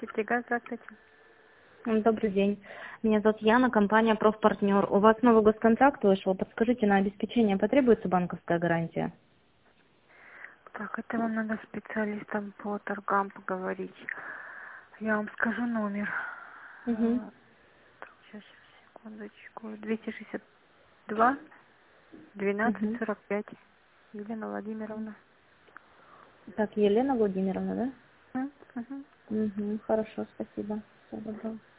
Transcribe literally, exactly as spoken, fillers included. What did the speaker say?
Петригаз, здравствуйте. М, Добрый день. Меня зовут Яна, компания «Профпартнер». У вас новый госконтракт вышел. Подскажите, на обеспечение потребуется банковская гарантия? Так, это вам надо специалистам по торгам поговорить. Я вам скажу номер. Угу. А, так, сейчас, сейчас, секундочку. двести шестьдесят два двенадцать Угу. сорок пять. Елена Владимировна. Так, Елена Владимировна, М, мгм. да? Угу. Хорошо, спасибо. Всего доброго.